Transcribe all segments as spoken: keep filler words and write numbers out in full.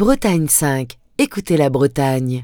Bretagne cinq. Écoutez la Bretagne.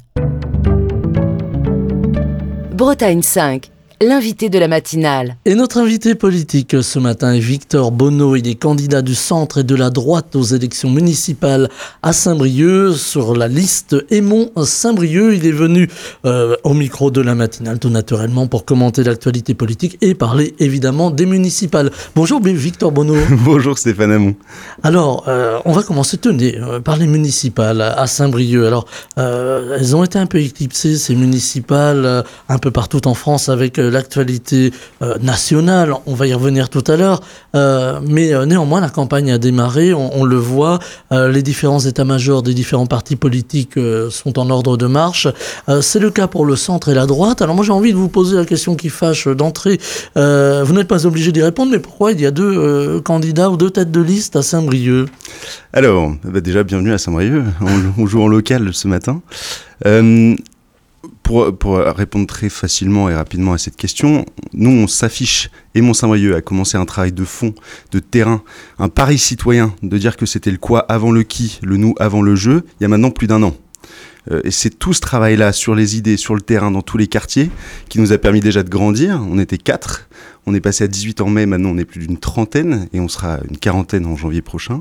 Bretagne cinq. L'invité de la matinale. Et notre invité politique ce matin est Victor Bonneau. Il est candidat du centre et de la droite aux élections municipales à Saint-Brieuc sur la liste Aimont-Saint-Brieuc. Il est venu euh, au micro de la matinale tout naturellement pour commenter l'actualité politique et parler évidemment des municipales. Bonjour Victor Bonneau. Bonjour Stéphane Hamon. Alors, euh, on va commencer tenez, euh, par les municipales à Saint-Brieuc. Alors, euh, elles ont été un peu éclipsées, ces municipales, euh, un peu partout en France avec euh, l'actualité euh, nationale, on va y revenir tout à l'heure, euh, mais euh, néanmoins la campagne a démarré, on, on le voit, euh, les différents états-majors des différents partis politiques euh, sont en ordre de marche, euh, c'est le cas pour le centre et la droite. Alors moi j'ai envie de vous poser la question qui fâche d'entrée, euh, vous n'êtes pas obligé d'y répondre, mais pourquoi il y a deux euh, candidats ou deux têtes de liste à Saint-Brieuc? Alors, bah déjà bienvenue à Saint-Brieuc, on, on joue en local ce matin. Euh, Pour, pour répondre très facilement et rapidement à cette question, nous on s'affiche, Aimont Saint-Brieuc a commencé un travail de fond, de terrain, un pari citoyen, de dire que c'était le quoi avant le qui, le nous avant le je, il y a maintenant plus d'un an. Euh, et c'est tout ce travail-là sur les idées, sur le terrain, dans tous les quartiers, qui nous a permis déjà de grandir. On était quatre, on est passé à dix-huit en mai, maintenant on est plus d'une trentaine, et on sera une quarantaine en janvier prochain.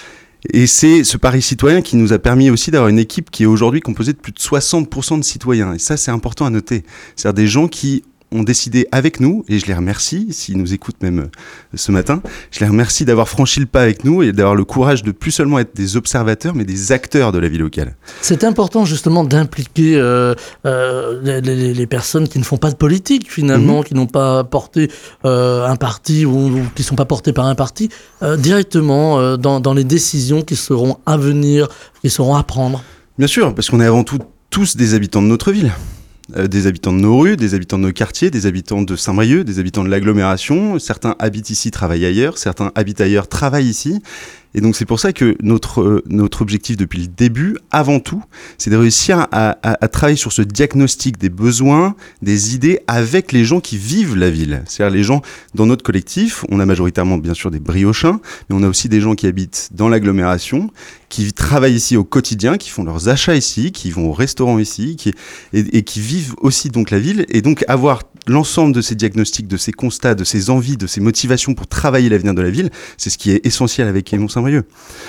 Et c'est ce pari citoyen qui nous a permis aussi d'avoir une équipe qui est aujourd'hui composée de plus de soixante pour cent de citoyens. Et ça, c'est important à noter. C'est-à-dire des gens qui ont décidé avec nous, et je les remercie, s'ils nous écoutent même ce matin, je les remercie d'avoir franchi le pas avec nous et d'avoir le courage de plus seulement être des observateurs, mais des acteurs de la vie locale. C'est important justement d'impliquer euh, euh, les, les, les personnes qui ne font pas de politique finalement, mmh. qui n'ont pas porté euh, un parti ou, ou qui ne sont pas portés par un parti, euh, directement euh, dans, dans les décisions qui seront à venir, qui seront à prendre. Bien sûr, parce qu'on est avant tout tous des habitants de notre ville. Euh, des habitants de nos rues, des habitants de nos quartiers, des habitants de Saint-Brieuc, des habitants de l'agglomération. Certains habitent ici, travaillent ailleurs. Certains habitent ailleurs, travaillent ici. Et donc c'est pour ça que notre, euh, notre objectif depuis le début, avant tout, c'est de réussir à, à, à travailler sur ce diagnostic des besoins, des idées avec les gens qui vivent la ville. C'est-à-dire les gens dans notre collectif, on a majoritairement bien sûr des briochins, mais on a aussi des gens qui habitent dans l'agglomération, qui travaillent ici au quotidien, qui font leurs achats ici, qui vont au restaurant ici, qui, et, et qui vivent aussi donc la ville. Et donc avoir l'ensemble de ces diagnostics, de ces constats, de ces envies, de ces motivations pour travailler l'avenir de la ville, c'est ce qui est essentiel avec Aimont Saint-Brieuc.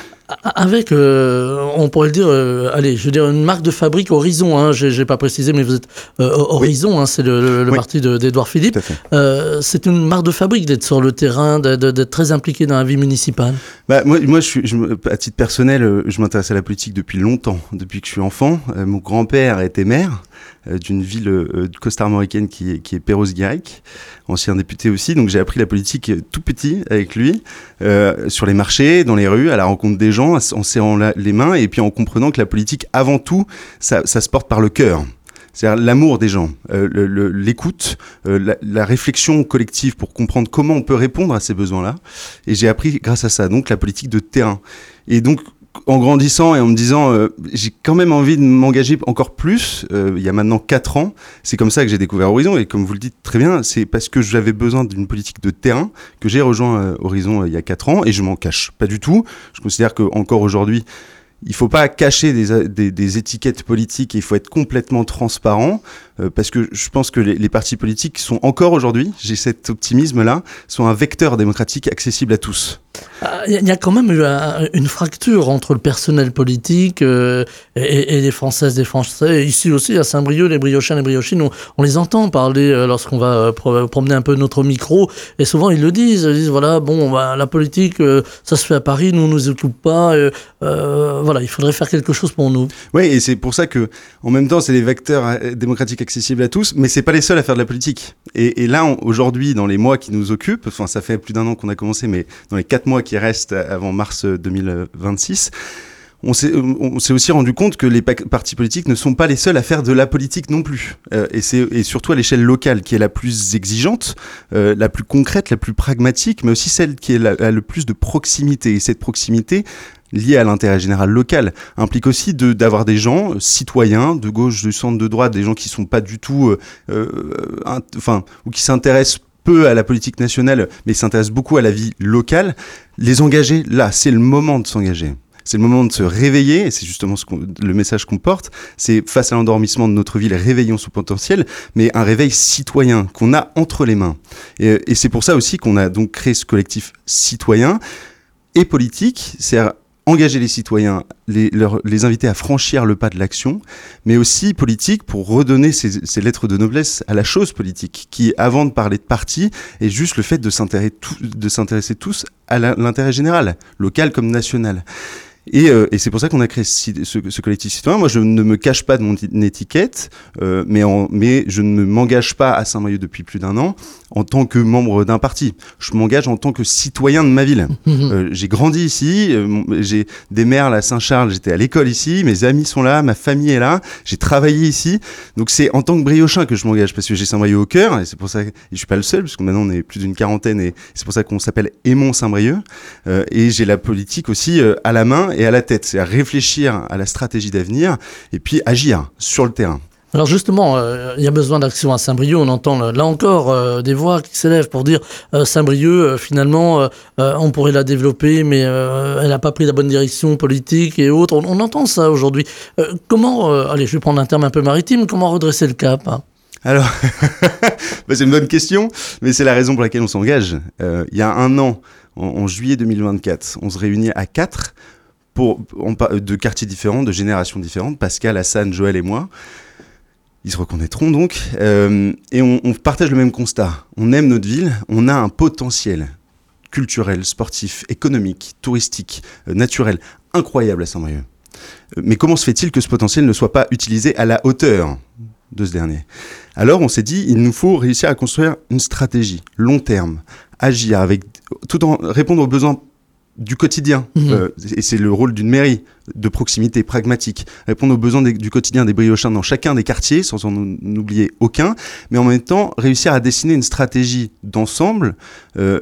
Avec, euh, on pourrait le dire, euh, allez, je veux dire une marque de fabrique Horizon, hein, j'ai, j'ai pas précisé, mais vous êtes euh, Horizon, oui. hein, c'est le, le, le oui. parti de, d'Édouard Philippe. Euh, c'est une marque de fabrique d'être sur le terrain, de, de, d'être très impliqué dans la vie municipale. Bah, moi, moi je suis, je, à titre personnel, je m'intéresse à la politique depuis longtemps, depuis que je suis enfant. Euh, mon grand-père était maire euh, d'une ville euh, costarmoricaine qui est, qui est Perros-Guirec, ancien député aussi, donc j'ai appris la politique tout petit avec lui, euh, sur les marchés, dans les rues, à la rencontre des gens, en serrant la, les mains, et puis en comprenant que la politique, avant tout, ça, ça se porte par le cœur. C'est-à-dire l'amour des gens, euh, le, le, l'écoute, euh, la, la réflexion collective pour comprendre comment on peut répondre à ces besoins-là. Et j'ai appris grâce à ça, donc la politique de terrain. Et donc, en grandissant et en me disant, euh, j'ai quand même envie de m'engager encore plus, euh, il y a maintenant quatre ans, c'est comme ça que j'ai découvert Horizon, et comme vous le dites très bien, c'est parce que j'avais besoin d'une politique de terrain que j'ai rejoint euh, Horizon euh, il y a quatre ans, et je m'en cache pas du tout. Je considère qu'encore aujourd'hui, il ne faut pas cacher des, des, des étiquettes politiques, il faut être complètement transparent, euh, parce que je pense que les, les partis politiques sont encore aujourd'hui, j'ai cet optimisme-là, sont un vecteur démocratique accessible à tous. Il y a quand même eu un, une fracture entre le personnel politique euh, et, et les Françaises, les Français. Ici aussi, à Saint-Brieuc, les briochins, les briochines, on, on les entend parler euh, lorsqu'on va euh, pro- promener un peu notre micro. Et souvent, ils le disent. Ils disent, voilà, bon, bah, la politique, euh, ça se fait à Paris, nous, on ne nous occupe pas. Euh, euh, voilà, il faudrait faire quelque chose pour nous. Oui, et c'est pour ça que, en même temps, c'est des vecteurs démocratiques accessibles à tous, mais c'est pas les seuls à faire de la politique. Et, et là, on, aujourd'hui, dans les mois qui nous occupent, enfin, ça fait plus d'un an qu'on a commencé, mais dans les quatre mois qui restent avant mars deux mille vingt-six, on s'est, on s'est aussi rendu compte que les partis politiques ne sont pas les seuls à faire de la politique non plus. Euh, et, c'est, et surtout à l'échelle locale, qui est la plus exigeante, euh, la plus concrète, la plus pragmatique, mais aussi celle qui est la, a le plus de proximité. Et cette proximité, liée à l'intérêt général local, implique aussi de, d'avoir des gens euh, citoyens, de gauche, du centre, de droite, des gens qui ne sont pas du tout... Euh, euh, un, enfin, ou qui s'intéressent peu à la politique nationale, mais s'intéressent beaucoup à la vie locale, les engager, là, c'est le moment de s'engager. C'est le moment de se réveiller, et c'est justement ce qu'on, le message qu'on porte. C'est face à l'endormissement de notre ville, réveillons son potentiel, mais un réveil citoyen qu'on a entre les mains. Et, et c'est pour ça aussi qu'on a donc créé ce collectif citoyen et politique, c'est à engager les citoyens, les, leur, les inviter à franchir le pas de l'action, mais aussi politique pour redonner ces, ces lettres de noblesse à la chose politique, qui, avant de parler de parti, est juste le fait de s'intéresser, tout, de s'intéresser tous à la, l'intérêt général, local comme national. Et, euh, et c'est pour ça qu'on a créé ce, ce, ce collectif citoyen. Moi, je ne me cache pas de mon étiquette, euh, mais, en, mais je ne m'engage pas à Saint-Brieuc depuis plus d'un an en tant que membre d'un parti. Je m'engage en tant que citoyen de ma ville. Euh, j'ai grandi ici, euh, j'ai des mères à Saint-Charles, j'étais à l'école ici, mes amis sont là, ma famille est là, j'ai travaillé ici. Donc c'est en tant que Briochin que je m'engage, parce que j'ai Saint-Brieuc au cœur, et c'est pour ça que je suis pas le seul, parce que maintenant on est plus d'une quarantaine, et c'est pour ça qu'on s'appelle Aimons Saint-Brieuc. Euh, et j'ai la politique aussi euh, à la main et à la tête, c'est à réfléchir à la stratégie d'avenir, et puis agir sur le terrain. Alors justement, euh, il y a besoin d'action à Saint-Brieuc. On entend là encore euh, des voix qui s'élèvent pour dire euh, Saint-Brieuc, euh, finalement, euh, euh, on pourrait la développer, mais euh, elle n'a pas pris la bonne direction politique et autres. On, on entend ça aujourd'hui. Euh, comment, euh, allez, je vais prendre un terme un peu maritime, comment redresser le cap, hein ? Alors, bah, c'est une bonne question, mais c'est la raison pour laquelle on s'engage. Euh, il y a un an, en, en juillet deux mille vingt-quatre, on se réunit à quatre pour, on, de quartiers différents, de générations différentes, Pascal, Hassan, Joël et moi. Ils se reconnaîtront donc, euh, et on, on partage le même constat. On aime notre ville, on a un potentiel culturel, sportif, économique, touristique, euh, naturel, incroyable à Saint-Brieuc. Euh, mais comment se fait-il que ce potentiel ne soit pas utilisé à la hauteur de ce dernier ? Alors on s'est dit, il nous faut réussir à construire une stratégie, long terme, agir avec, tout en répondre aux besoins du quotidien, mmh. euh, et c'est le rôle d'une mairie, de proximité, pragmatique, répondre aux besoins des, du quotidien des Briochins dans chacun des quartiers, sans en oublier aucun, mais en même temps réussir à dessiner une stratégie d'ensemble euh,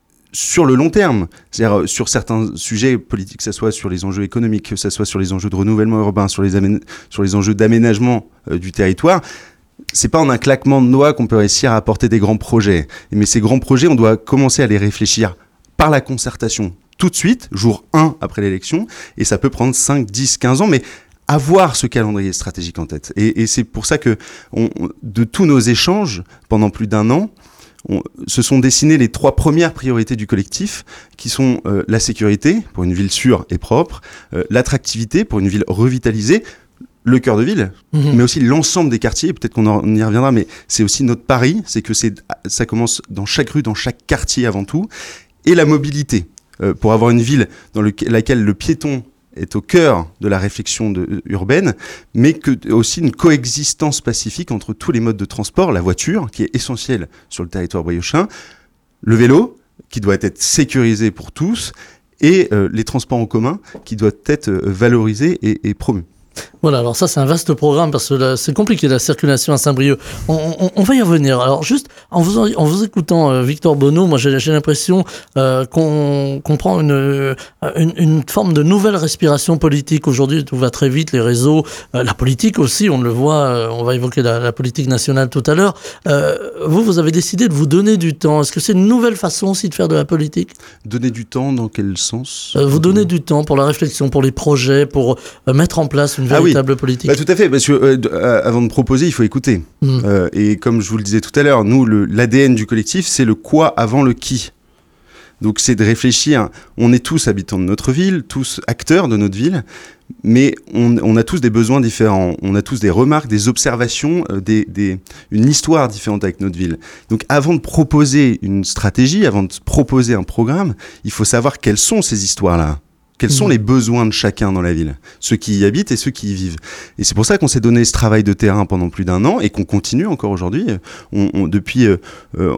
sur le long terme, c'est-à-dire sur certains sujets politiques, que ce soit sur les enjeux économiques, que ce soit sur les enjeux de renouvellement urbain, sur les, amén- sur les enjeux d'aménagement euh, du territoire. C'est pas en un claquement de doigts qu'on peut réussir à apporter des grands projets, mais ces grands projets, on doit commencer à les réfléchir par la concertation, tout de suite, jour un après l'élection, et ça peut prendre cinq, dix, quinze ans, mais avoir ce calendrier stratégique en tête. Et, et c'est pour ça que, on, de tous nos échanges, pendant plus d'un an, on, se sont dessinées les trois premières priorités du collectif, qui sont euh, la sécurité, pour une ville sûre et propre, euh, l'attractivité, pour une ville revitalisée, le cœur de ville, mmh. mais aussi l'ensemble des quartiers, peut-être qu'on en, on y reviendra, mais c'est aussi notre pari, c'est que c'est, ça commence dans chaque rue, dans chaque quartier avant tout, et la mobilité. Euh, pour avoir une ville dans le, laquelle le piéton est au cœur de la réflexion de, euh, urbaine, mais que, aussi une coexistence pacifique entre tous les modes de transport, la voiture, qui est essentielle sur le territoire briochin, le vélo, qui doit être sécurisé pour tous, et euh, les transports en commun, qui doivent être euh, valorisés et, et promus. Voilà, alors ça c'est un vaste programme parce que là, c'est compliqué la circulation à Saint-Brieuc. On, on, on va y revenir. Alors juste en vous, en vous écoutant euh, Victor Bonneau, moi j'ai, j'ai l'impression euh, qu'on, qu'on prend une, une, une forme de nouvelle respiration politique. Aujourd'hui tout va très vite, les réseaux, euh, la politique aussi, on le voit, euh, on va évoquer la, la politique nationale tout à l'heure. Euh, vous, vous avez décidé de vous donner du temps. Est-ce que c'est une nouvelle façon aussi de faire de la politique ? Donner du temps, dans quel sens ? euh, Vous donner du temps pour la réflexion, pour les projets, pour euh, mettre en place une véritable ah oui. politique. Bah, tout à fait, parce que euh, euh, avant de proposer, il faut écouter. Mmh. Euh, et comme je vous le disais tout à l'heure, nous, le, l'A D N du collectif, c'est le quoi avant le qui. Donc c'est de réfléchir, on est tous habitants de notre ville, tous acteurs de notre ville, mais on, on a tous des besoins différents, on a tous des remarques, des observations, euh, des, des, une histoire différente avec notre ville. Donc avant de proposer une stratégie, avant de proposer un programme, il faut savoir quelles sont ces histoires-là. Quels sont les besoins de chacun dans la ville, ceux qui y habitent et ceux qui y vivent. Et c'est pour ça qu'on s'est donné ce travail de terrain pendant plus d'un an et qu'on continue encore aujourd'hui. On, on, depuis euh,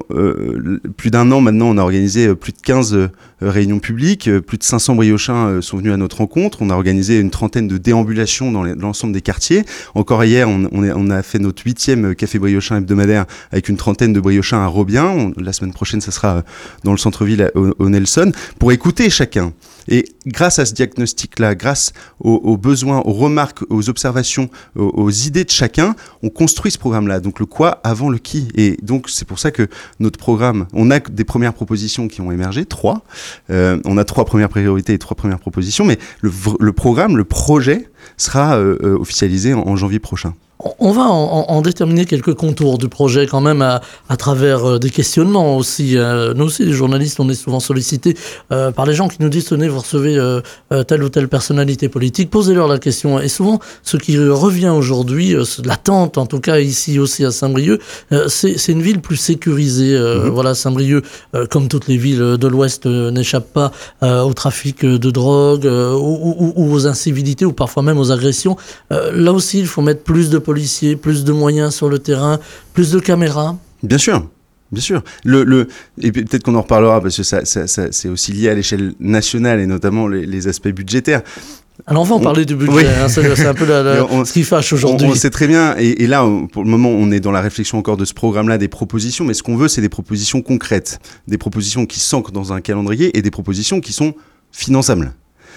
euh, plus d'un an maintenant, on a organisé plus de quinze euh, réunions publiques, plus de cinq cents briochins euh, sont venus à notre rencontre. On a organisé une trentaine de déambulations dans, les, dans l'ensemble des quartiers. Encore hier, on, on, est, on a fait notre huitième café briochin hebdomadaire avec une trentaine de briochins à Robien. On, la semaine prochaine, ça sera dans le centre-ville au, au Nelson, pour écouter chacun. Et grâce à ce diagnostic-là, grâce aux, aux besoins, aux remarques, aux observations, aux, aux idées de chacun, on construit ce programme-là. Donc le quoi avant le qui. Et donc c'est pour ça que notre programme, on a des premières propositions qui ont émergé, trois. Euh, on a trois premières priorités et trois premières propositions, mais le, le programme, le projet sera euh, euh, officialisé en, en janvier prochain. On va en, en déterminer quelques contours du projet quand même à, à travers des questionnements aussi. Nous aussi, les journalistes, on est souvent sollicités euh, par les gens qui nous disent « Tenez, vous recevez euh, telle ou telle personnalité politique, posez-leur la question ». Et souvent, ce qui revient aujourd'hui, euh, l'attente en tout cas ici aussi à Saint-Brieuc, euh, c'est, c'est une ville plus sécurisée. Euh, mmh. Voilà, Saint-Brieuc, euh, comme toutes les villes de l'Ouest, euh, n'échappe pas euh, au trafic de drogue euh, ou, ou, ou aux incivilités ou parfois même aux agressions. Euh, là aussi, il faut mettre plus de policiers, plus de moyens sur le terrain, plus de caméras. Bien sûr, bien sûr. Le, le, et peut-être qu'on en reparlera parce que ça, ça, ça, c'est aussi lié à l'échelle nationale et notamment les, les aspects budgétaires. Alors on va en on, parler du budget, oui. hein, c'est, c'est un peu la, la, on, ce qui fâche aujourd'hui. On, on sait très bien, et, et là, on, pour le moment, on est dans la réflexion encore de ce programme-là, des propositions, mais ce qu'on veut, c'est des propositions concrètes, des propositions qui s'ancrent dans un calendrier et des propositions qui sont finançables,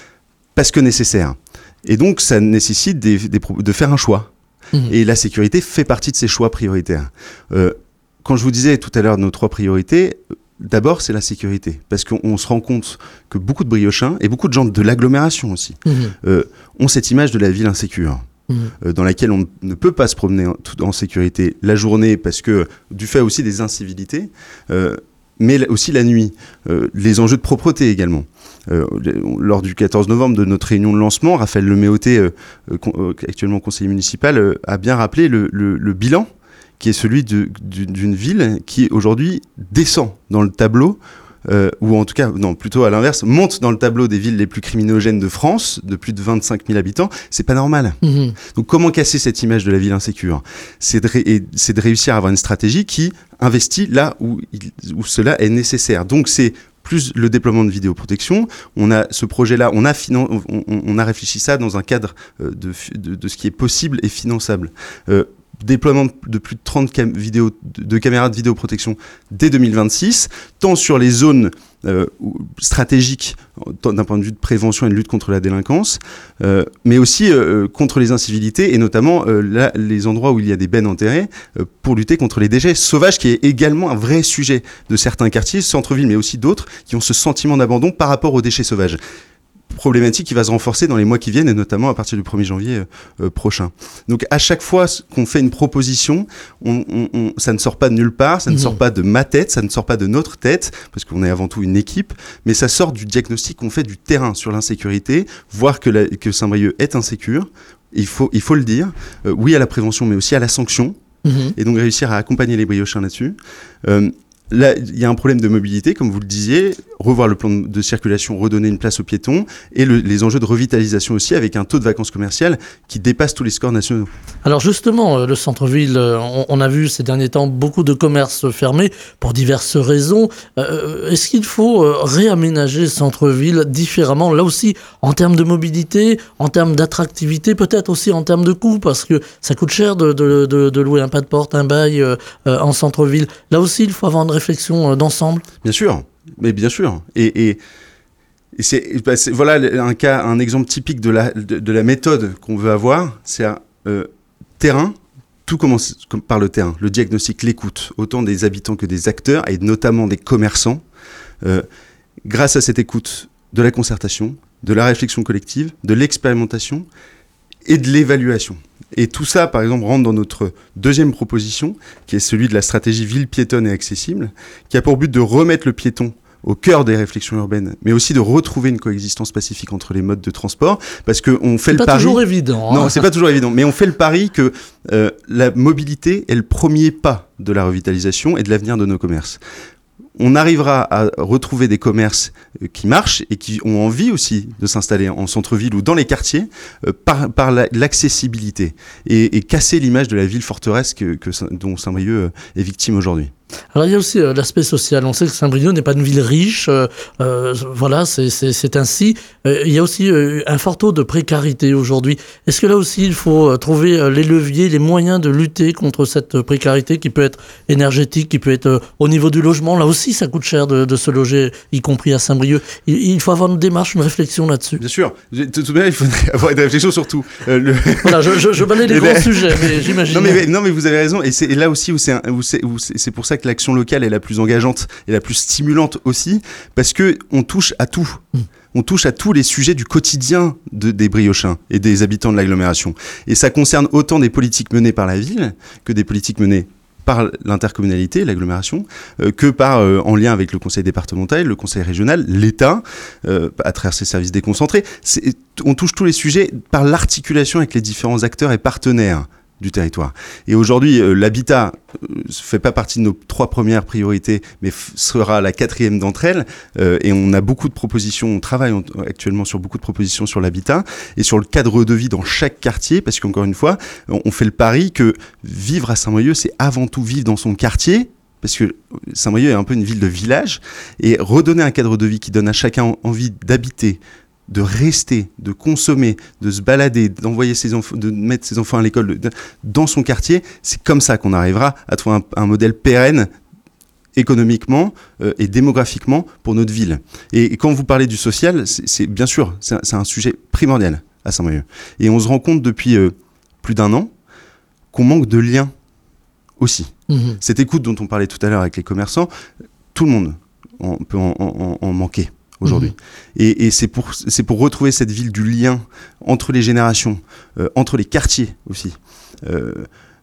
parce que nécessaires. Et donc, ça nécessite des, des, de faire un choix. Mmh. Et la sécurité fait partie de ces choix prioritaires. Euh, quand je vous disais tout à l'heure nos trois priorités, d'abord c'est la sécurité. Parce qu'on on se rend compte que beaucoup de Briochins, et beaucoup de gens de l'agglomération aussi, mmh. euh, ont cette image de la ville insécure. Mmh. Euh, dans laquelle on ne peut pas se promener en, en sécurité la journée, parce que du fait aussi des incivilités, euh, mais aussi la nuit. Euh, les enjeux de propreté également. Euh, lors du quatorze novembre de notre réunion de lancement, Raphaël Leméoté, euh, euh, actuellement conseiller municipal, euh, a bien rappelé le, le, le bilan qui est celui de, d'une ville qui aujourd'hui descend dans le tableau, euh, ou en tout cas, non, plutôt à l'inverse, monte dans le tableau des villes les plus criminogènes de France, de plus de vingt-cinq mille habitants. C'est pas normal. Mmh. Donc comment casser cette image de la ville insécure ? C'est de, ré- et, c'est de réussir à avoir une stratégie qui investit là où, il, où cela est nécessaire. Donc c'est plus le déploiement de vidéoprotection. On a ce projet-là, on a, finan- on, on a réfléchi ça dans un cadre euh, de, de, de ce qui est possible et finançable. Euh, déploiement de plus de trente cam- vidéos, de, de caméras de vidéoprotection dès deux mille vingt-six, tant sur les zones euh, stratégiques d'un point de vue de prévention et de lutte contre la délinquance, euh, mais aussi euh, contre les incivilités et notamment euh, là, les endroits où il y a des bennes enterrées euh, pour lutter contre les déchets sauvages, qui est également un vrai sujet de certains quartiers, centre-ville, mais aussi d'autres, qui ont ce sentiment d'abandon par rapport aux déchets sauvages. Problématique qui va se renforcer dans les mois qui viennent et notamment à partir du premier janvier euh, prochain. Donc à chaque fois qu'on fait une proposition, on, on, on, ça ne sort pas de nulle part, ça mmh. ne sort pas de ma tête, ça ne sort pas de notre tête, parce qu'on est avant tout une équipe, mais ça sort du diagnostic qu'on fait du terrain sur l'insécurité, voir que, la, que Saint-Brieuc est insécure, il faut, il faut le dire, euh, oui à la prévention mais aussi à la sanction, mmh. et donc réussir à accompagner les Briochins là-dessus. Euh, Là, il y a un problème de mobilité, comme vous le disiez, revoir le plan de circulation, redonner une place aux piétons, et le, les enjeux de revitalisation aussi, avec un taux de vacances commerciales qui dépasse tous les scores nationaux. Alors justement, le centre-ville, on, on a vu ces derniers temps beaucoup de commerces fermés pour diverses raisons. Euh, est-ce qu'il faut réaménager le centre-ville différemment, là aussi, en termes de mobilité, en termes d'attractivité, peut-être aussi en termes de coût, parce que ça coûte cher de, de, de, de louer un pas de porte, un bail euh, en centre-ville. Là aussi, il faut avoir une réflexion d'ensemble. Bien sûr, mais bien sûr. Et, et, et c'est, bah c'est voilà un cas, un exemple typique de la de, de la méthode qu'on veut avoir. C'est un euh, terrain. Tout commence par le terrain, le diagnostic, l'écoute, autant des habitants que des acteurs et notamment des commerçants. Euh, grâce à cette écoute, de la concertation, de la réflexion collective, de l'expérimentation et de l'évaluation. Et tout ça, par exemple, rentre dans notre deuxième proposition, qui est celui de la stratégie ville piétonne et accessible, qui a pour but de remettre le piéton au cœur des réflexions urbaines, mais aussi de retrouver une coexistence pacifique entre les modes de transport, parce qu'on fait c'est le pas pari... toujours évident. Hein. Non, c'est pas toujours évident, mais on fait le pari que euh, la mobilité est le premier pas de la revitalisation et de l'avenir de nos commerces. On arrivera à retrouver des commerces qui marchent et qui ont envie aussi de s'installer en centre-ville ou dans les quartiers euh, par, par la, l'accessibilité et, et casser l'image de la ville forteresse que, que, dont Saint-Brieuc est victime aujourd'hui. Alors il y a aussi euh, l'aspect social. On sait que Saint-Brieuc n'est pas une ville riche, euh, euh, voilà, c'est, c'est, c'est ainsi. Euh, il y a aussi euh, un fort taux de précarité aujourd'hui. Est-ce que là aussi il faut euh, trouver euh, les leviers, les moyens de lutter contre cette précarité qui peut être énergétique, qui peut être euh, au niveau du logement? Là aussi ici, ça coûte cher de, de se loger, y compris à Saint-Brieuc. Il, il faut avoir une démarche, une réflexion là-dessus. Bien sûr. De toute manière, il faudrait avoir une réflexion sur tout. Euh, le... Voilà, je, je, je balaye les grands sujets, mais j'imagine. Non mais, non, mais vous avez raison. Et c'est et là aussi où c'est, un, où c'est, où c'est, c'est pour ça que l'action locale est la plus engageante et la plus stimulante aussi, parce que on touche à tout. Mmh. On touche à tous les sujets du quotidien de, des Briochins et des habitants de l'agglomération. Et ça concerne autant des politiques menées par la ville que des politiques menées par l'intercommunalité, l'agglomération, euh, que par, euh, en lien avec le conseil départemental, le conseil régional, l'État, euh, à travers ses services déconcentrés. C'est, on touche tous les sujets par l'articulation avec les différents acteurs et partenaires du territoire. Et aujourd'hui, euh, l'habitat ne euh, fait pas partie de nos trois premières priorités, mais f- sera la quatrième d'entre elles. Euh, et on a beaucoup de propositions, on travaille en, actuellement sur beaucoup de propositions sur l'habitat et sur le cadre de vie dans chaque quartier, parce qu'encore une fois, on, on fait le pari que vivre à Saint-Brieuc, c'est avant tout vivre dans son quartier, parce que Saint-Brieuc est un peu une ville de village, et redonner un cadre de vie qui donne à chacun envie d'habiter, de rester, de consommer, de se balader, d'envoyer ses enfants, de mettre ses enfants à l'école de, de, dans son quartier, c'est comme ça qu'on arrivera à trouver un, un modèle pérenne économiquement euh, et démographiquement pour notre ville. Et, et quand vous parlez du social, c'est, c'est bien sûr, c'est un, c'est un sujet primordial à Saint-Brieuc. Et on se rend compte depuis euh, plus d'un an qu'on manque de liens aussi. Mmh. Cette écoute dont on parlait tout à l'heure avec les commerçants, tout le monde en, peut en, en, en manquer aujourd'hui. Mmh. Et, et c'est, pour, c'est pour retrouver cette ville du lien entre les générations, euh, entre les quartiers aussi, euh,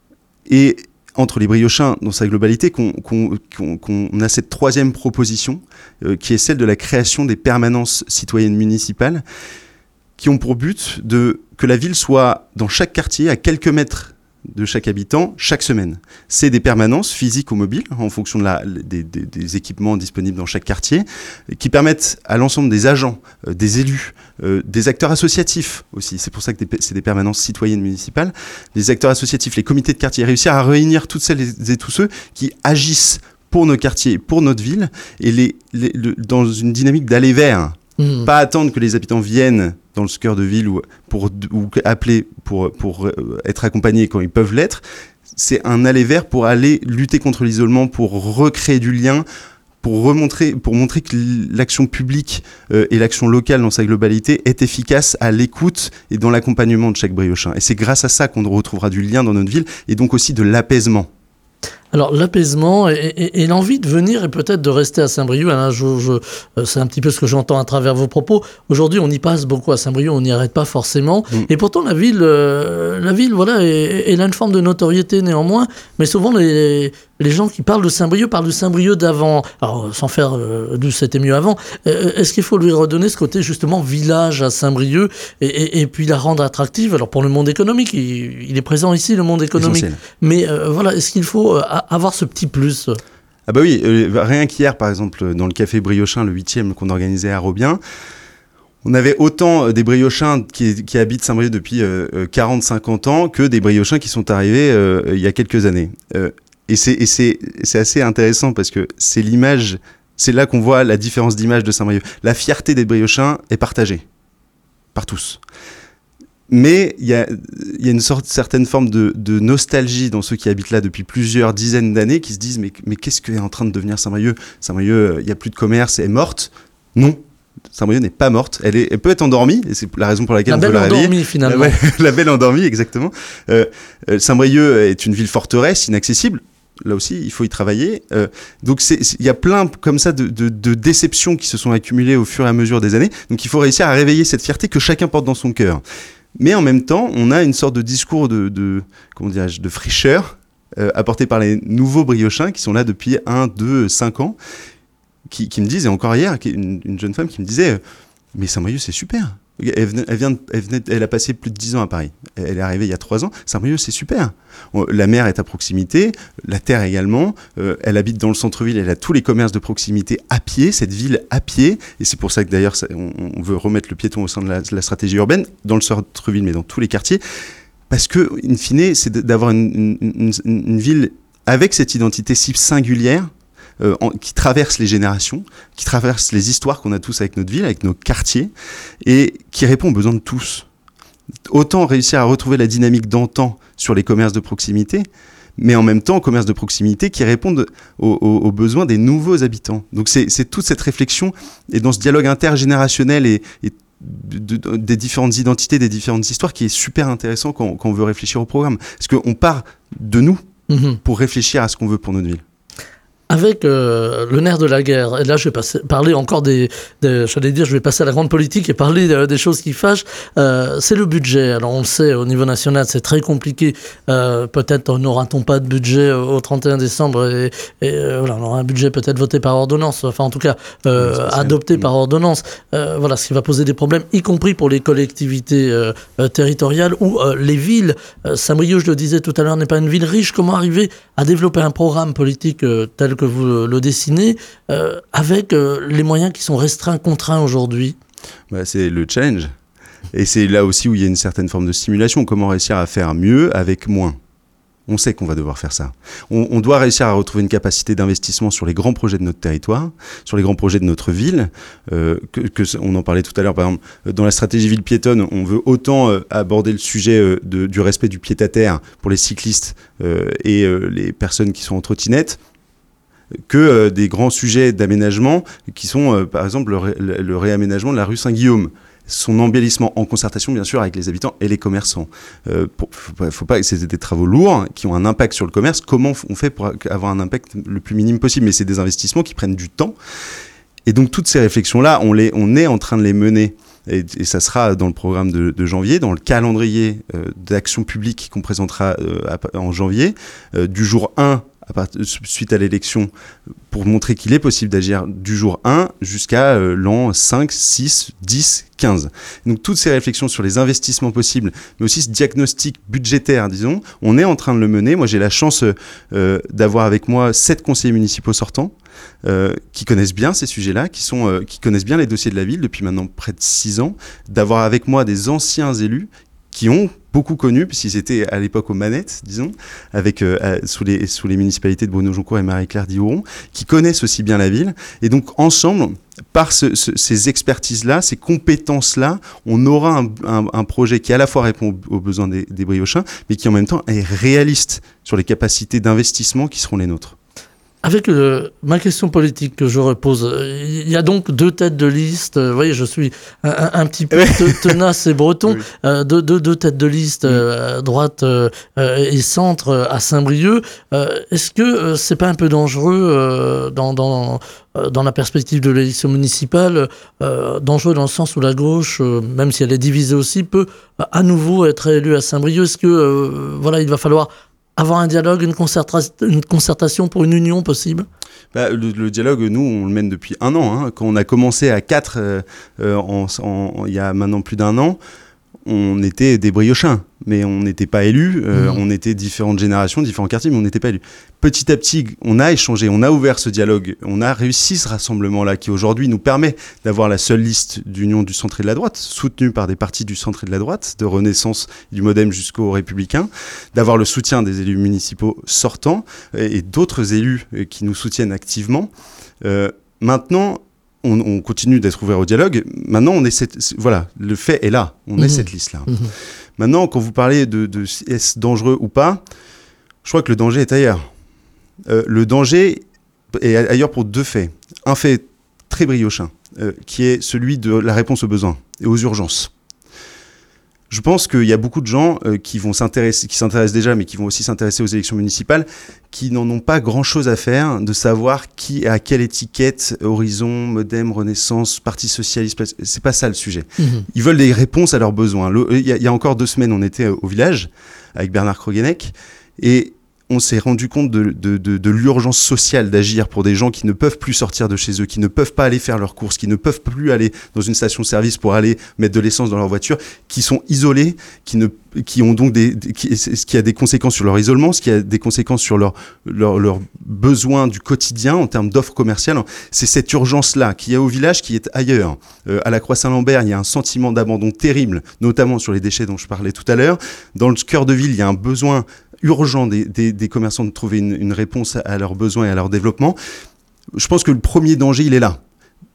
et entre les Briochins dans sa globalité, qu'on, qu'on, qu'on, qu'on a cette troisième proposition, euh, qui est celle de la création des permanences citoyennes municipales, qui ont pour but de, que la ville soit dans chaque quartier, à quelques mètres de chaque habitant, chaque semaine. C'est des permanences physiques ou mobiles, en fonction de la, des, des, des équipements disponibles dans chaque quartier, qui permettent à l'ensemble des agents, euh, des élus, euh, des acteurs associatifs aussi, c'est pour ça que des, c'est des permanences citoyennes municipales, les acteurs associatifs, les comités de quartier, réussir à réunir toutes celles et tous ceux qui agissent pour nos quartiers, pour notre ville, et les, les, le, dans une dynamique d'aller vers. Mmh. Pas attendre que les habitants viennent dans le cœur de ville ou, pour, ou appeler pour, pour être accompagnés quand ils peuvent l'être. C'est un aller vers pour aller lutter contre l'isolement, pour recréer du lien, pour, remontrer, pour montrer que l'action publique euh, et l'action locale dans sa globalité est efficace à l'écoute et dans l'accompagnement de chaque Briochin. Et c'est grâce à ça qu'on retrouvera du lien dans notre ville et donc aussi de l'apaisement. Alors l'apaisement et, et, et l'envie de venir et peut-être de rester à Saint-Brieuc, hein, je, je, c'est un petit peu ce que j'entends à travers vos propos. Aujourd'hui, on y passe beaucoup à Saint-Brieuc, on n'y arrête pas forcément. Mmh. Et pourtant, la ville, euh, la ville, voilà, elle a une forme de notoriété néanmoins. Mais souvent, les, les gens qui parlent de Saint-Brieuc parlent de Saint-Brieuc d'avant. Alors, sans faire euh, du c'était mieux avant. Euh, est-ce qu'il faut lui redonner ce côté justement village à Saint-Brieuc et, et, et puis la rendre attractive? Alors pour le monde économique, il, il est présent ici, le monde économique. Essentiel. Mais euh, voilà, est-ce qu'il faut euh, avoir ce petit plus? Ah bah oui, euh, rien qu'hier, par exemple, dans le café Briochin, le huitième qu'on organisait à Robien, on avait autant des Briochins qui, qui habitent Saint-Brieuc depuis euh, quarante à cinquante ans que des Briochins qui sont arrivés euh, il y a quelques années. Euh, et c'est, et c'est, c'est assez intéressant parce que c'est l'image, c'est là qu'on voit la différence d'image de Saint-Brieuc. La fierté des Briochins est partagée par tous. Mais il y a, y a une sorte, certaine forme de, de nostalgie dans ceux qui habitent là depuis plusieurs dizaines d'années, qui se disent mais, mais qu'est-ce qu'est en train de devenir Saint-Brieuc? Saint-Brieuc, il n'y a plus de commerce, elle est morte. Non, Saint-Brieuc n'est pas morte. Elle, est, elle peut être endormie, et c'est la raison pour laquelle la on veut la réveiller. La belle endormie, finalement. La, la belle endormie, exactement. Euh, Saint-Brieuc est une ville forteresse, inaccessible. Là aussi, il faut y travailler. Euh, donc, il y a plein comme ça de, de, de déceptions qui se sont accumulées au fur et à mesure des années. Donc, il faut réussir à réveiller cette fierté que chacun porte dans son cœur. Mais en même temps, on a une sorte de discours de, de, comment dirais-je, de fraîcheur euh, apporté par les nouveaux Briochins qui sont là depuis un, deux, cinq ans, qui, qui me disent, et encore hier, une, une jeune femme qui me disait « Mais Saint-Brieuc, c'est super !» Elle, venait, elle, vient de, elle, venait, elle a passé plus de dix ans à Paris. Elle est arrivée il y a trois ans. Saint-Brieuc, c'est super. La mer est à proximité, la terre également. Euh, elle habite dans le centre-ville, elle a tous les commerces de proximité à pied, cette ville à pied. Et c'est pour ça que d'ailleurs, ça, on, on veut remettre le piéton au sein de la, de la stratégie urbaine, dans le centre-ville, mais dans tous les quartiers. Parce que, in fine, c'est d'avoir une, une, une, une ville avec cette identité si singulière, Euh, en, qui traverse les générations, qui traverse les histoires qu'on a tous avec notre ville, avec nos quartiers, et qui répond aux besoins de tous. Autant réussir à retrouver la dynamique d'antan sur les commerces de proximité, mais en même temps commerce de proximité qui répondent aux, aux, aux besoins des nouveaux habitants. Donc c'est, c'est toute cette réflexion et dans ce dialogue intergénérationnel et, et de, de, des différentes identités, des différentes histoires qui est super intéressant quand, quand on veut réfléchir au programme. Parce qu'on part de nous mmh. pour réfléchir à ce qu'on veut pour notre ville. Avec euh, le nerf de la guerre, et là je vais passer, parler encore des, des, j'allais dire, je vais passer à la grande politique et parler de, des choses qui fâchent, euh, c'est le budget. Alors on le sait, au niveau national, c'est très compliqué. Euh, peut-être n'aura-t-on pas de budget au trente et un décembre et, et euh, voilà, on aura un budget peut-être voté par ordonnance, enfin en tout cas euh, oui, adopté mmh. par ordonnance. Euh, voilà, ce qui va poser des problèmes, y compris pour les collectivités euh, euh, territoriales ou euh, les villes. Euh, Saint-Brieuc, je le disais tout à l'heure, n'est pas une ville riche. Comment arriver à développer un programme politique euh, tel que vous le dessinez, euh, avec euh, les moyens qui sont restreints, contraints aujourd'hui? Bah, c'est le challenge. Et c'est là aussi où il y a une certaine forme de stimulation. Comment réussir à faire mieux avec moins? On sait qu'on va devoir faire ça. On, on doit réussir à retrouver une capacité d'investissement sur les grands projets de notre territoire, sur les grands projets de notre ville. Euh, que, que, on en parlait tout à l'heure, par exemple, dans la stratégie ville piétonne, on veut autant euh, aborder le sujet euh, de, du respect du pied-à-terre pour les cyclistes euh, et euh, les personnes qui sont en trottinette, que euh, des grands sujets d'aménagement qui sont, euh, par exemple, le, ré, le réaménagement de la rue Saint-Guillaume. Son embellissement en concertation, bien sûr, avec les habitants et les commerçants. Euh, pour, faut pas, faut pas, c'est des travaux lourds qui ont un impact sur le commerce. Comment on fait pour avoir un impact le plus minime possible? Mais c'est des investissements qui prennent du temps. Et donc, toutes ces réflexions-là, on, les, on est en train de les mener. Et, et ça sera dans le programme de, de janvier, dans le calendrier euh, d'action publique qu'on présentera euh, à, en janvier, euh, du jour un à part, suite à l'élection, pour montrer qu'il est possible d'agir du jour un jusqu'à euh, l'an cinq, six, dix, quinze. Donc toutes ces réflexions sur les investissements possibles, mais aussi ce diagnostic budgétaire, disons, on est en train de le mener. Moi, j'ai la chance euh, d'avoir avec moi sept conseillers municipaux sortants euh, qui connaissent bien ces sujets-là, qui, sont, euh, qui connaissent bien les dossiers de la ville depuis maintenant près de six ans, d'avoir avec moi des anciens élus qui ont beaucoup connu, puisqu'ils étaient à l'époque aux manettes, disons, avec, euh, sous, les, sous les municipalités de Bruno Joncourt et Marie-Claire Diouron, qui connaissent aussi bien la ville. Et donc, ensemble, par ce, ce, ces expertises-là, ces compétences-là, on aura un, un, un projet qui à la fois répond aux besoins des, des Briochins, mais qui en même temps est réaliste sur les capacités d'investissement qui seront les nôtres. Avec euh, ma question politique que je repose, il y a donc deux têtes de liste. Vous voyez, je suis un, un, un petit peu tenace et breton. Oui. Euh, deux, deux, deux têtes de liste, euh, droite euh, et centre euh, à Saint-Brieuc. Euh, est-ce que euh, c'est pas un peu dangereux euh, dans, dans, euh, dans la perspective de l'élection municipale, euh, dangereux dans le sens où la gauche, euh, même si elle est divisée aussi, peut euh, à nouveau être élue à Saint-Brieuc? Est-ce que euh, voilà, il va falloir avoir un dialogue, une, concerta- une concertation pour une union possible? Bah, le, le dialogue, nous, on le mène depuis un an. Hein. Quand on a commencé à quatre, euh, euh, en, en, il y a maintenant plus d'un an, on était des Briochins, mais on n'était pas élus. Euh, mmh. On était différentes générations, différents quartiers, mais on n'était pas élus. Petit à petit, on a échangé, on a ouvert ce dialogue, on a réussi ce rassemblement-là qui aujourd'hui nous permet d'avoir la seule liste d'union du centre et de la droite, soutenue par des partis du centre et de la droite, de Renaissance, du Modem jusqu'aux Républicains, d'avoir le soutien des élus municipaux sortants et, et d'autres élus qui nous soutiennent activement. Euh, maintenant, On, on continue d'être ouvert au dialogue. Maintenant, on est cette, voilà, le fait est là. On mmh. est cette liste-là. Mmh. Maintenant, quand vous parlez de, de est-ce dangereux ou pas, je crois que le danger est ailleurs. Euh, le danger est ailleurs pour deux faits. Un fait très briochin, euh, qui est celui de la réponse aux besoins et aux urgences. Je pense qu'il y a beaucoup de gens euh, qui vont s'intéresser, qui s'intéressent déjà, mais qui vont aussi s'intéresser aux élections municipales, qui n'en ont pas grand-chose à faire de savoir qui a quelle étiquette, Horizon, Modem, Renaissance, Parti Socialiste. C'est pas ça le sujet. Mmh. Ils veulent des réponses à leurs besoins. Il y, y a encore deux semaines, on était au village avec Bernard Krogenek et on s'est rendu compte de, de, de, de l'urgence sociale d'agir pour des gens qui ne peuvent plus sortir de chez eux, qui ne peuvent pas aller faire leurs courses, qui ne peuvent plus aller dans une station-service pour aller mettre de l'essence dans leur voiture, qui sont isolés, qui, ne, qui ont donc des, des qui, ce qui a des conséquences sur leur isolement, ce qui a des conséquences sur leurs leur, leur besoins du quotidien en termes d'offres commerciales. C'est cette urgence-là qui est au village, qui est ailleurs. Euh, à la Croix-Saint-Lambert, il y a un sentiment d'abandon terrible, notamment sur les déchets dont je parlais tout à l'heure. Dans le cœur de ville, il y a un besoin urgent des, des, des commerçants de trouver une, une réponse à leurs besoins et à leur développement. Je pense que le premier danger, il est là.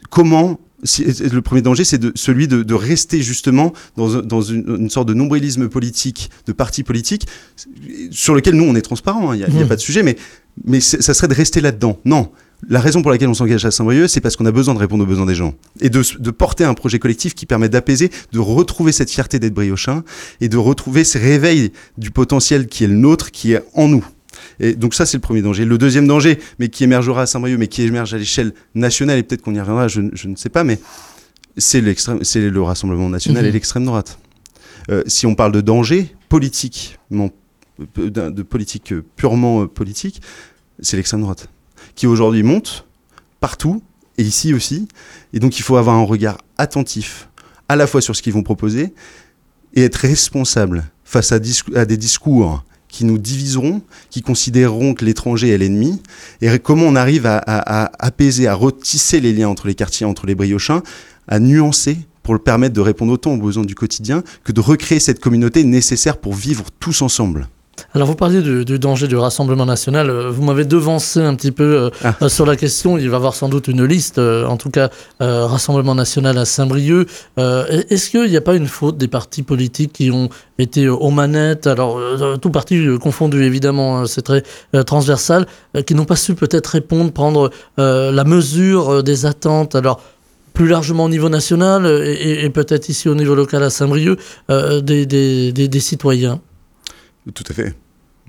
comment... Si, le premier danger, c'est de, celui de, de rester justement dans, dans une, une sorte de nombrilisme politique, de parti politique, sur lequel nous, on est transparent, il hein, n'y a, mmh. a pas de sujet, mais, mais ça serait de rester là-dedans. Non, la raison pour laquelle on s'engage à Saint-Brieuc, c'est parce qu'on a besoin de répondre aux besoins des gens et de, de porter un projet collectif qui permet d'apaiser, de retrouver cette fierté d'être briochin et de retrouver ce réveil du potentiel qui est le nôtre, qui est en nous. Et donc ça, c'est le premier danger. Le deuxième danger, mais qui émergera à Saint-Brieuc, mais qui émerge à l'échelle nationale, et peut-être qu'on y reviendra, je, je ne sais pas, mais c'est, l'extrême, c'est le Rassemblement national mmh. et l'extrême droite. Euh, si on parle de danger politique, non, de politique purement politique, c'est l'extrême droite, qui aujourd'hui monte partout, et ici aussi, et donc il faut avoir un regard attentif, à la fois sur ce qu'ils vont proposer, et être responsable face à, dis- à des discours qui nous diviseront, qui considéreront que l'étranger est l'ennemi, et comment on arrive à, à, à apaiser, à retisser les liens entre les quartiers, entre les briochins, à nuancer pour le permettre de répondre autant aux besoins du quotidien que de recréer cette communauté nécessaire pour vivre tous ensemble. Alors vous parliez du, du danger du Rassemblement national, vous m'avez devancé un petit peu euh, ah. euh, sur la question, il va y avoir sans doute une liste, euh, en tout cas euh, Rassemblement national à Saint-Brieuc. Euh, est-ce qu'il n'y a pas une faute des partis politiques qui ont été aux manettes, alors euh, tout parti euh, confondu évidemment, c'est très euh, transversal, euh, qui n'ont pas su peut-être répondre, prendre euh, la mesure euh, des attentes, alors plus largement au niveau national et, et, et peut-être ici au niveau local à Saint-Brieuc, euh, des, des, des, des citoyens? Tout à fait.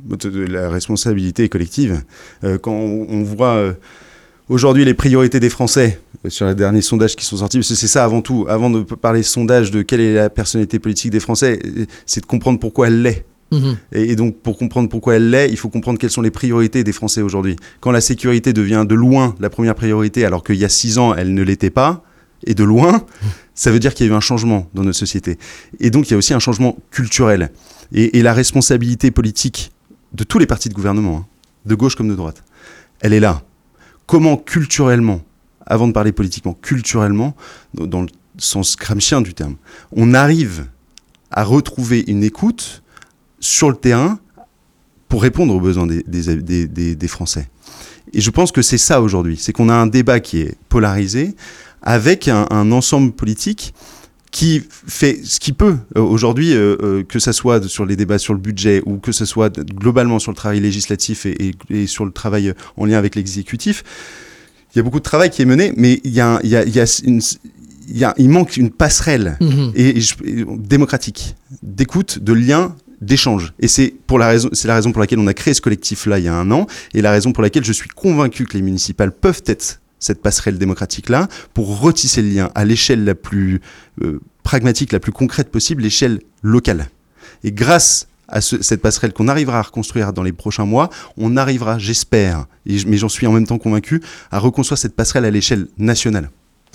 La responsabilité est collective. Euh, quand on, on voit euh, aujourd'hui les priorités des Français euh, sur les derniers sondages qui sont sortis, parce que c'est ça avant tout, avant de parler sondage de quelle est la personnalité politique des Français, c'est de comprendre pourquoi elle l'est. Mmh. Et, et donc pour comprendre pourquoi elle l'est, il faut comprendre quelles sont les priorités des Français aujourd'hui. Quand la sécurité devient de loin la première priorité, alors qu'il y a six ans, elle ne l'était pas, et de loin, ça veut dire qu'il y a eu un changement dans notre société. Et donc il y a aussi un changement culturel. Et, et la responsabilité politique de tous les partis de gouvernement, hein, de gauche comme de droite, elle est là. Comment culturellement, avant de parler politiquement, culturellement, dans le sens gramscien du terme, on arrive à retrouver une écoute sur le terrain pour répondre aux besoins des, des, des, des, des Français. Et je pense que c'est ça aujourd'hui, c'est qu'on a un débat qui est polarisé avec un, un ensemble politique qui fait ce qu'il peut euh, aujourd'hui, euh, euh, que ça soit sur les débats sur le budget ou que ce soit globalement sur le travail législatif et, et, et sur le travail en lien avec l'exécutif. Il y a beaucoup de travail qui est mené, mais il, y a, il, y a, il, y a une, il, y a, il manque une passerelle mmh. et, et, et, démocratique, d'écoute, de lien, d'échange. Et c'est, pour la raison, c'est la raison pour laquelle on a créé ce collectif-là il y a un an et la raison pour laquelle je suis convaincu que les municipales peuvent être cette passerelle démocratique-là, pour retisser le lien à l'échelle la plus euh, pragmatique, la plus concrète possible, l'échelle locale. Et grâce à ce, cette passerelle qu'on arrivera à reconstruire dans les prochains mois, on arrivera, j'espère, et, mais j'en suis en même temps convaincu, à reconstruire cette passerelle à l'échelle nationale.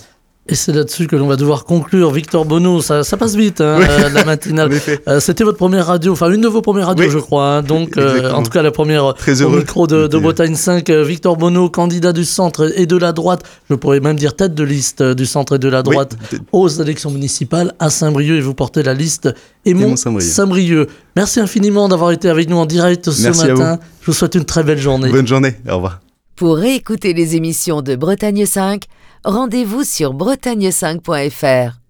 Et c'est là-dessus que l'on va devoir conclure. Victor Bonneau, ça, ça passe vite, hein, oui. euh, la matinale. euh, c'était votre première radio, enfin une de vos premières radios, oui. je crois. Hein, donc, euh, en tout cas, la première Très au heureux. micro de, de Bretagne cinq. Euh, Victor Bonneau, candidat du centre et de la droite, je pourrais même dire tête de liste du centre et de la droite oui. aux élections municipales à Saint-Brieuc. Et vous portez la liste Aimons Saint-Brieuc. Saint-Brieuc. Merci infiniment d'avoir été avec nous en direct ce Merci matin. Je vous souhaite une très belle journée. Bonne journée, au revoir. Pour réécouter les émissions de Bretagne cinq, rendez-vous sur bretagne cinq point f r.